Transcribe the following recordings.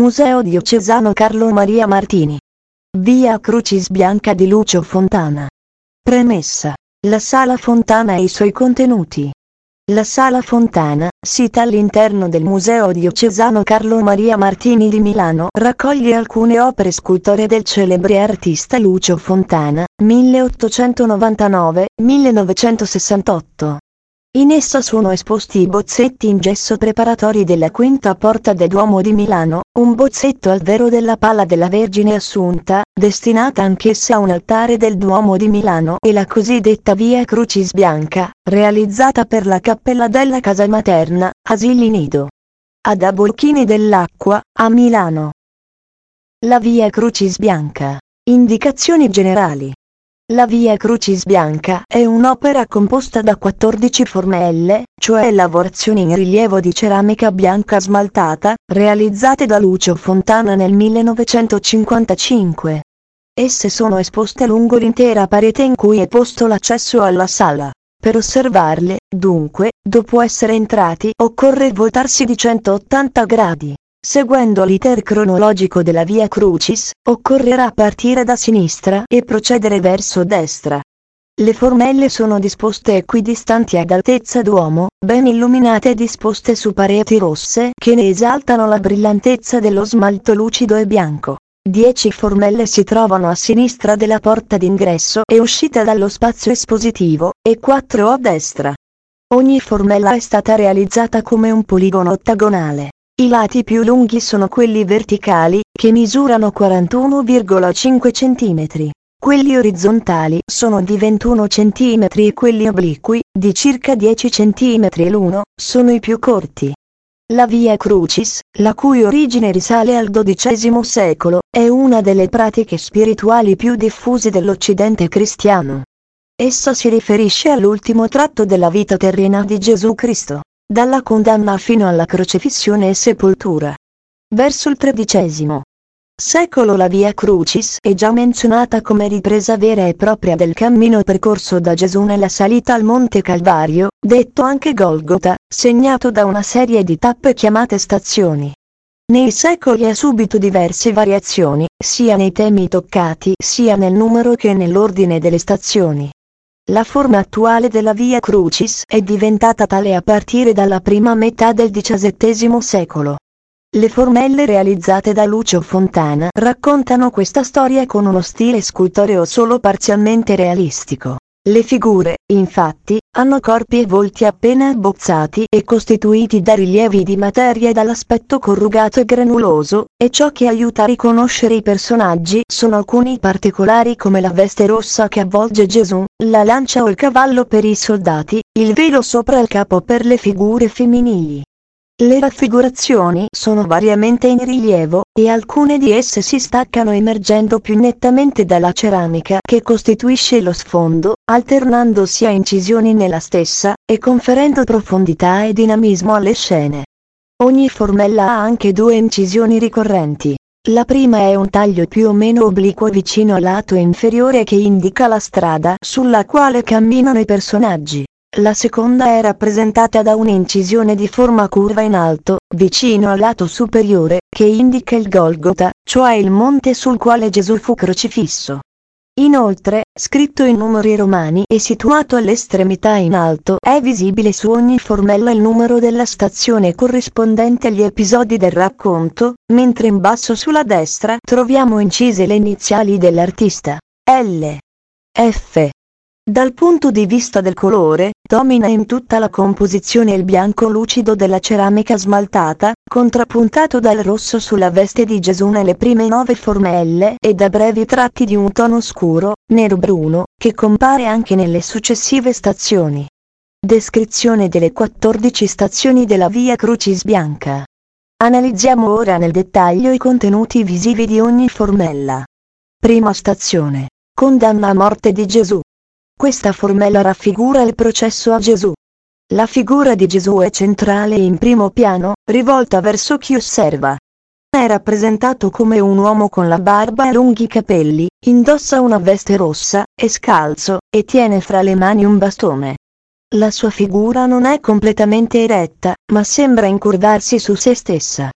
Museo Diocesano Carlo Maria Martini. Via Crucis Bianca di Lucio Fontana. Premessa. La Sala Fontana e i suoi contenuti. La Sala Fontana, sita all'interno del Museo Diocesano Carlo Maria Martini di Milano, raccoglie alcune opere scultoree del celebre artista Lucio Fontana, 1899-1968. In essa sono esposti i bozzetti in gesso preparatori della quinta porta del Duomo di Milano, un bozzetto al vero della Palla della Vergine Assunta, destinata anch'essa a un altare del Duomo di Milano, e la cosiddetta Via Crucis Bianca, realizzata per la cappella della casa materna, Asili Nido. Ad Abolchini dell'Acqua, a Milano. La Via Crucis Bianca. Indicazioni generali. La Via Crucis Bianca è un'opera composta da 14 formelle, cioè lavorazioni in rilievo di ceramica bianca smaltata, realizzate da Lucio Fontana nel 1955. Esse sono esposte lungo l'intera parete in cui è posto l'accesso alla sala. Per osservarle, dunque, dopo essere entrati, occorre voltarsi di 180 gradi. Seguendo l'iter cronologico della Via Crucis, occorrerà partire da sinistra e procedere verso destra. Le formelle sono disposte equidistanti ad altezza d'uomo, ben illuminate e disposte su pareti rosse che ne esaltano la brillantezza dello smalto lucido e bianco. 10 formelle si trovano a sinistra della porta d'ingresso e uscita dallo spazio espositivo, e 4 a destra. Ogni formella è stata realizzata come un poligono ottagonale. I lati più lunghi sono quelli verticali, che misurano 41,5 cm. Quelli orizzontali sono di 21 cm e quelli obliqui, di circa 10 cm l'uno, sono i più corti. La Via Crucis, la cui origine risale al XII secolo, è una delle pratiche spirituali più diffuse dell'Occidente cristiano. Essa si riferisce all'ultimo tratto della vita terrena di Gesù Cristo, dalla condanna fino alla crocifissione e sepoltura. Verso il XIII secolo la Via Crucis è già menzionata come ripresa vera e propria del cammino percorso da Gesù nella salita al Monte Calvario, detto anche Golgota, segnato da una serie di tappe chiamate stazioni. Nei secoli ha subito diverse variazioni, sia nei temi toccati sia nel numero che nell'ordine delle stazioni. La forma attuale della Via Crucis è diventata tale a partire dalla prima metà del XVII secolo. Le formelle realizzate da Lucio Fontana raccontano questa storia con uno stile scultoreo solo parzialmente realistico. Le figure, infatti, hanno corpi e volti appena abbozzati e costituiti da rilievi di materia dall'aspetto corrugato e granuloso, e ciò che aiuta a riconoscere i personaggi sono alcuni particolari come la veste rossa che avvolge Gesù, la lancia o il cavallo per i soldati, il velo sopra il capo per le figure femminili. Le raffigurazioni sono variamente in rilievo, e alcune di esse si staccano emergendo più nettamente dalla ceramica che costituisce lo sfondo, alternandosi a incisioni nella stessa, e conferendo profondità e dinamismo alle scene. Ogni formella ha anche 2 incisioni ricorrenti. La prima è un taglio più o meno obliquo vicino al lato inferiore che indica la strada sulla quale camminano i personaggi. La seconda è rappresentata da un'incisione di forma curva in alto, vicino al lato superiore, che indica il Golgota, cioè il monte sul quale Gesù fu crocifisso. Inoltre, scritto in numeri romani e situato all'estremità in alto, è visibile su ogni formella il numero della stazione corrispondente agli episodi del racconto, mentre in basso sulla destra troviamo incise le iniziali dell'artista, L. F. Dal punto di vista del colore, domina in tutta la composizione il bianco lucido della ceramica smaltata, contrappuntato dal rosso sulla veste di Gesù nelle prime 9 formelle e da brevi tratti di un tono scuro, nero-bruno, che compare anche nelle successive stazioni. Descrizione delle 14 stazioni della Via Crucis Bianca. Analizziamo ora nel dettaglio i contenuti visivi di ogni formella. Prima stazione. Condanna a morte di Gesù. Questa formella raffigura il processo a Gesù. La figura di Gesù è centrale in primo piano, rivolta verso chi osserva. È rappresentato come un uomo con la barba e lunghi capelli, indossa una veste rossa, è scalzo, e tiene fra le mani un bastone. La sua figura non è completamente eretta, ma sembra incurvarsi su se stessa.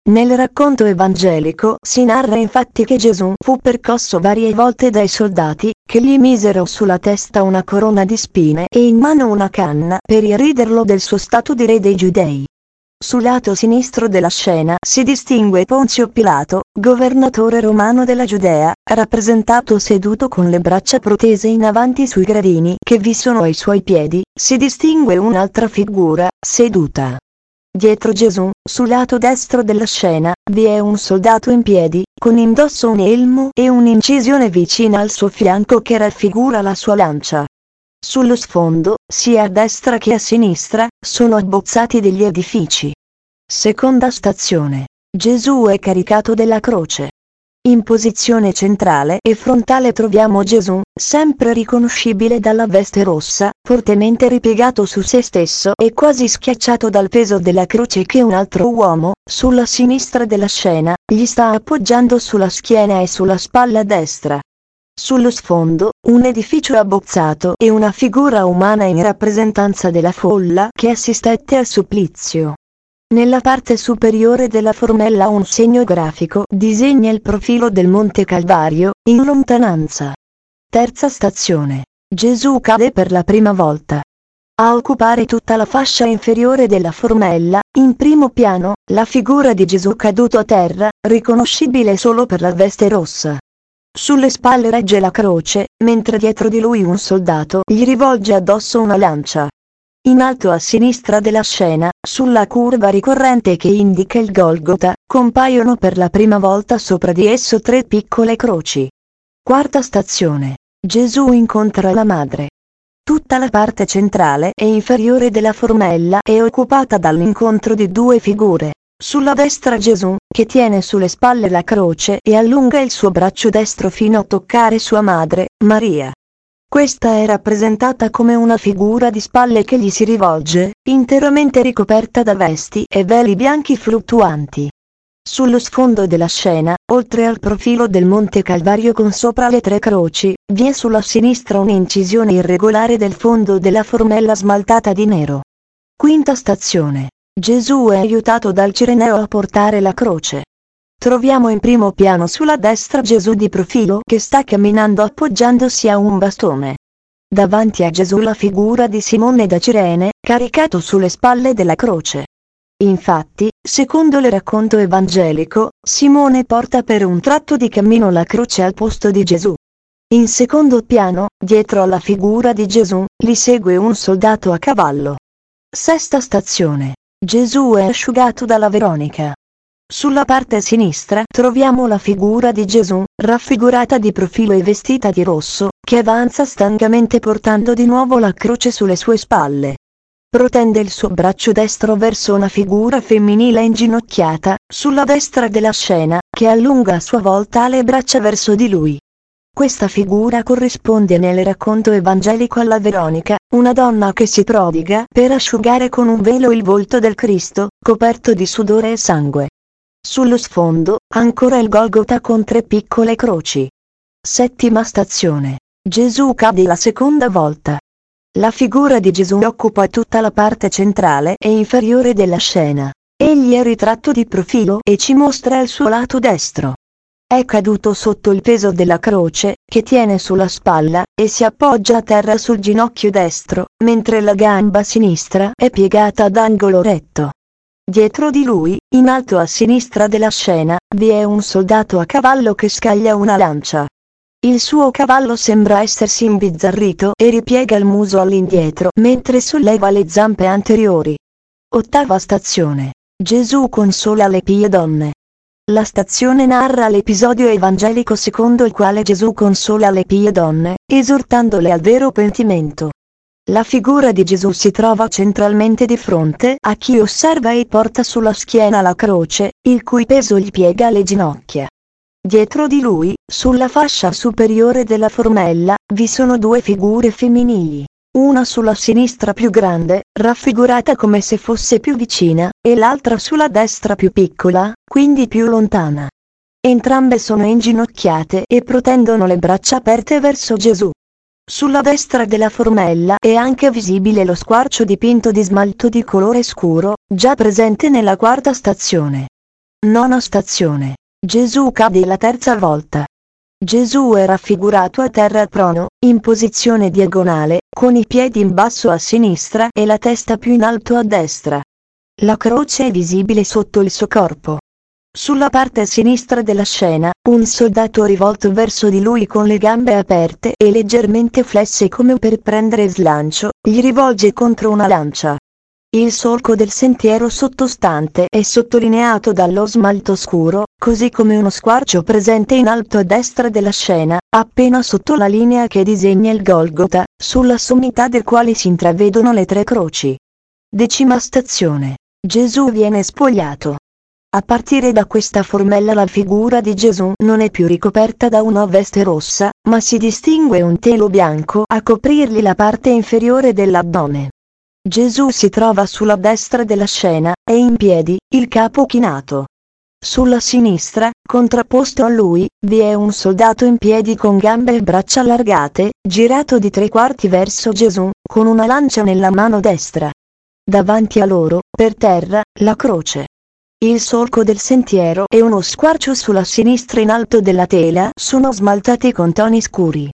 Nel racconto evangelico si narra infatti che Gesù fu percosso varie volte dai soldati, che gli misero sulla testa una corona di spine e in mano una canna per irriderlo del suo stato di re dei Giudei. Sul lato sinistro della scena si distingue Ponzio Pilato, governatore romano della Giudea, rappresentato seduto con le braccia protese in avanti sui gradini che vi sono ai suoi piedi. Si distingue un'altra figura, seduta dietro Gesù. Sul lato destro della scena vi è un soldato in piedi, con indosso un elmo e un'incisione vicina al suo fianco che raffigura la sua lancia. Sullo sfondo, sia a destra che a sinistra, sono abbozzati degli edifici. Seconda stazione. Gesù è caricato della croce. In posizione centrale e frontale troviamo Gesù, sempre riconoscibile dalla veste rossa, fortemente ripiegato su se stesso e quasi schiacciato dal peso della croce che un altro uomo, sulla sinistra della scena, gli sta appoggiando sulla schiena e sulla spalla destra. Sullo sfondo, un edificio abbozzato e una figura umana in rappresentanza della folla che assistette al supplizio. Nella parte superiore della formella un segno grafico disegna il profilo del Monte Calvario, in lontananza. Terza stazione. Gesù cade per la prima volta. A occupare tutta la fascia inferiore della formella, in primo piano, la figura di Gesù caduto a terra, riconoscibile solo per la veste rossa. Sulle spalle regge la croce, mentre dietro di lui un soldato gli rivolge addosso una lancia. In alto a sinistra della scena, sulla curva ricorrente che indica il Golgota, compaiono per la prima volta sopra di esso 3 piccole croci. Quarta stazione. Gesù incontra la madre. Tutta la parte centrale e inferiore della formella è occupata dall'incontro di 2 figure. Sulla destra Gesù, che tiene sulle spalle la croce e allunga il suo braccio destro fino a toccare sua madre, Maria. Questa è rappresentata come una figura di spalle che gli si rivolge, interamente ricoperta da vesti e veli bianchi fluttuanti. Sullo sfondo della scena, oltre al profilo del Monte Calvario con sopra le 3 croci, vi è sulla sinistra un'incisione irregolare del fondo della formella smaltata di nero. Quinta stazione. Gesù è aiutato dal Cireneo a portare la croce. Troviamo in primo piano sulla destra Gesù di profilo che sta camminando appoggiandosi a un bastone. Davanti a Gesù la figura di Simone da Cirene, caricato sulle spalle della croce. Infatti, secondo il racconto evangelico, Simone porta per un tratto di cammino la croce al posto di Gesù. In secondo piano, dietro alla figura di Gesù, li segue un soldato a cavallo. Sesta stazione. Gesù è asciugato dalla Veronica. Sulla parte sinistra troviamo la figura di Gesù, raffigurata di profilo e vestita di rosso, che avanza stancamente portando di nuovo la croce sulle sue spalle. Protende il suo braccio destro verso una figura femminile inginocchiata, sulla destra della scena, che allunga a sua volta le braccia verso di lui. Questa figura corrisponde nel racconto evangelico alla Veronica, una donna che si prodiga per asciugare con un velo il volto del Cristo, coperto di sudore e sangue. Sullo sfondo, ancora il Golgota con 3 piccole croci. Settima stazione. Gesù cade la seconda volta. La figura di Gesù occupa tutta la parte centrale e inferiore della scena. Egli è ritratto di profilo e ci mostra il suo lato destro. È caduto sotto il peso della croce, che tiene sulla spalla, e si appoggia a terra sul ginocchio destro, mentre la gamba sinistra è piegata ad angolo retto. Dietro di lui, in alto a sinistra della scena, vi è un soldato a cavallo che scaglia una lancia. Il suo cavallo sembra essersi imbizzarrito e ripiega il muso all'indietro mentre solleva le zampe anteriori. Ottava stazione. Gesù consola le pie donne. La stazione narra l'episodio evangelico secondo il quale Gesù consola le pie donne, esortandole al vero pentimento. La figura di Gesù si trova centralmente di fronte a chi osserva e porta sulla schiena la croce, il cui peso gli piega le ginocchia. Dietro di lui, sulla fascia superiore della formella, vi sono 2 figure femminili. Una sulla sinistra più grande, raffigurata come se fosse più vicina, e l'altra sulla destra più piccola, quindi più lontana. Entrambe sono inginocchiate e protendono le braccia aperte verso Gesù. Sulla destra della formella è anche visibile lo squarcio dipinto di smalto di colore scuro, già presente nella quarta stazione. Nona stazione. Gesù cade la terza volta. Gesù è raffigurato a terra prono, in posizione diagonale, con i piedi in basso a sinistra e la testa più in alto a destra. La croce è visibile sotto il suo corpo. Sulla parte sinistra della scena, un soldato rivolto verso di lui con le gambe aperte e leggermente flesse come per prendere slancio, gli rivolge contro una lancia. Il solco del sentiero sottostante è sottolineato dallo smalto scuro, così come uno squarcio presente in alto a destra della scena, appena sotto la linea che disegna il Golgota, sulla sommità del quale si intravedono le tre croci. 10ª stazione. Gesù viene spogliato. A partire da questa formella la figura di Gesù non è più ricoperta da una veste rossa, ma si distingue un telo bianco a coprirgli la parte inferiore dell'addome. Gesù si trova sulla destra della scena, e in piedi, il capo chinato. Sulla sinistra, contrapposto a lui, vi è un soldato in piedi con gambe e braccia allargate, girato di 3/4 verso Gesù, con una lancia nella mano destra. Davanti a loro, per terra, la croce. Il solco del sentiero e uno squarcio sulla sinistra in alto della tela sono smaltati con toni scuri.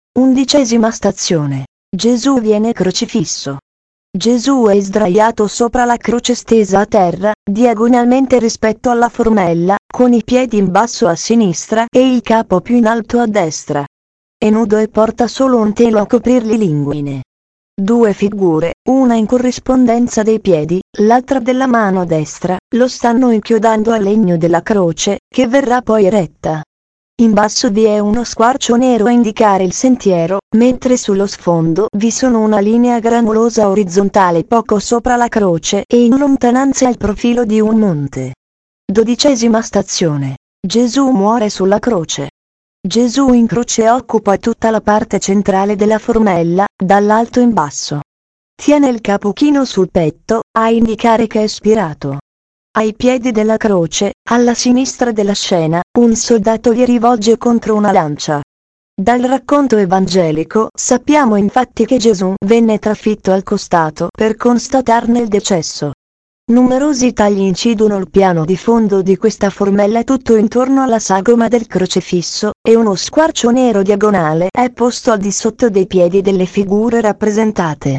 11ª stazione. Gesù viene crocifisso. Gesù è sdraiato sopra la croce stesa a terra, diagonalmente rispetto alla formella, con i piedi in basso a sinistra e il capo più in alto a destra. È nudo e porta solo un telo a coprirgli l'inguine. Due figure, una in corrispondenza dei piedi, l'altra della mano destra, lo stanno inchiodando al legno della croce, che verrà poi eretta. In basso vi è uno squarcio nero a indicare il sentiero, mentre sullo sfondo vi sono una linea granulosa orizzontale poco sopra la croce e in lontananza il profilo di un monte. 12ª stazione. Gesù muore sulla croce. Gesù in croce occupa tutta la parte centrale della formella, dall'alto in basso. Tiene il capo chino sul petto, a indicare che è spirato. Ai piedi della croce, alla sinistra della scena, un soldato gli rivolge contro una lancia. Dal racconto evangelico sappiamo infatti che Gesù venne trafitto al costato per constatarne il decesso. Numerosi tagli incidono il piano di fondo di questa formella tutto intorno alla sagoma del crocifisso, e uno squarcio nero diagonale è posto al di sotto dei piedi delle figure rappresentate.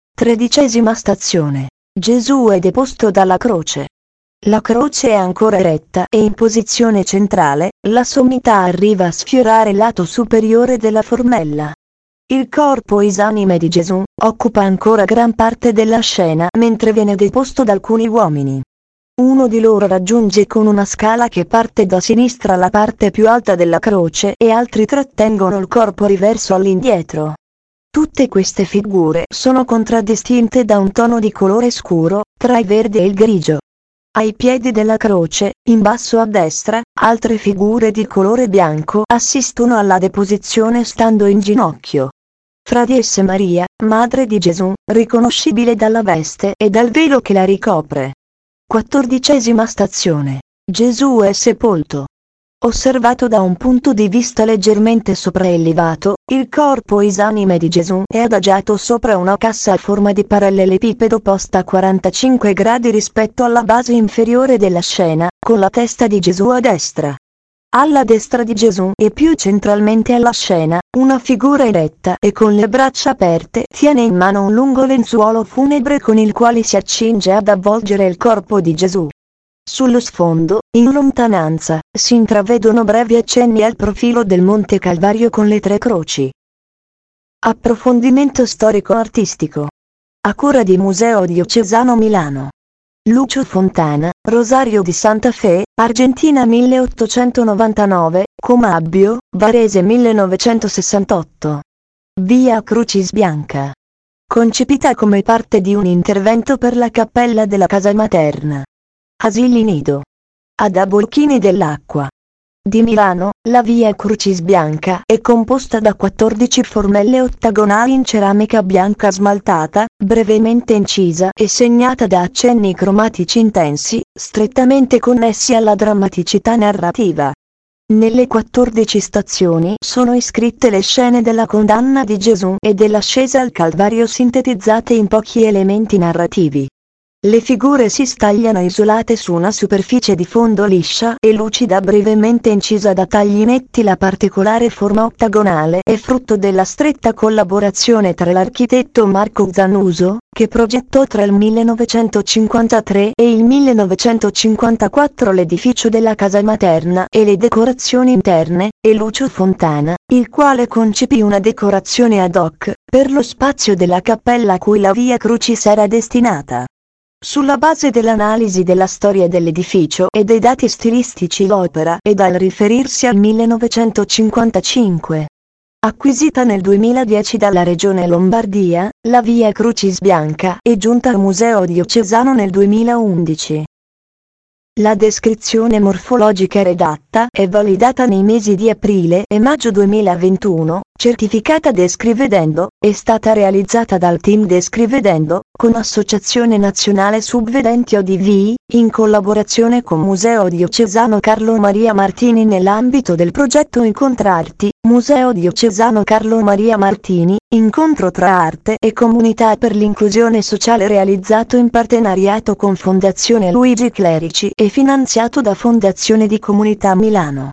13ª stazione. Gesù è deposto dalla croce. La croce è ancora eretta e in posizione centrale, la sommità arriva a sfiorare il lato superiore della formella. Il corpo esanime di Gesù occupa ancora gran parte della scena mentre viene deposto da alcuni uomini. Uno di loro raggiunge con una scala che parte da sinistra la parte più alta della croce e altri trattengono il corpo riverso all'indietro. Tutte queste figure sono contraddistinte da un tono di colore scuro, tra il verde e il grigio. Ai piedi della croce, in basso a destra, altre figure di colore bianco assistono alla deposizione stando in ginocchio. Fra di esse Maria, madre di Gesù, riconoscibile dalla veste e dal velo che la ricopre. 14ª stazione. Gesù è sepolto. Osservato da un punto di vista leggermente sopraelevato, il corpo esanime di Gesù è adagiato sopra una cassa a forma di parallelepipedo posta a 45 gradi rispetto alla base inferiore della scena, con la testa di Gesù a destra. Alla destra di Gesù e più centralmente alla scena, una figura eretta e con le braccia aperte tiene in mano un lungo lenzuolo funebre con il quale si accinge ad avvolgere il corpo di Gesù. Sullo sfondo, in lontananza, si intravedono brevi accenni al profilo del Monte Calvario con le tre croci. Approfondimento storico-artistico. A cura di Museo Diocesano Milano. Lucio Fontana, Rosario di Santa Fe, Argentina 1899, Comabbio, Varese 1968. Via Crucis Bianca. Concepita come parte di un intervento per la cappella della casa materna. Asili Nido. Ad Abolchini dell'Acqua. Di Milano, la via Crucis Bianca è composta da 14 formelle ottagonali in ceramica bianca smaltata, brevemente incisa e segnata da accenni cromatici intensi, strettamente connessi alla drammaticità narrativa. Nelle 14 stazioni sono iscritte le scene della condanna di Gesù e dell'ascesa al Calvario sintetizzate in pochi elementi narrativi. Le figure si stagliano isolate su una superficie di fondo liscia e lucida brevemente incisa da tagli netti. La particolare forma ottagonale è frutto della stretta collaborazione tra l'architetto Marco Zanuso, che progettò tra il 1953 e il 1954 l'edificio della casa materna e le decorazioni interne, e Lucio Fontana, il quale concepì una decorazione ad hoc per lo spazio della cappella a cui la Via Crucis era destinata. Sulla base dell'analisi della storia dell'edificio e dei dati stilistici l'opera è dal riferirsi al 1955. Acquisita nel 2010 dalla Regione Lombardia, la Via Crucis Bianca è giunta al Museo Diocesano nel 2011. La descrizione morfologica redatta è validata nei mesi di aprile e maggio 2021, certificata Descrivedendo, è stata realizzata dal team Descrivedendo, con Associazione Nazionale Subvedenti ODV, in collaborazione con Museo Diocesano Carlo Maria Martini nell'ambito del progetto Incontrarti, Museo Diocesano Carlo Maria Martini, incontro tra arte e comunità per l'inclusione sociale realizzato in partenariato con Fondazione Luigi Clerici e finanziato da Fondazione di Comunità Milano.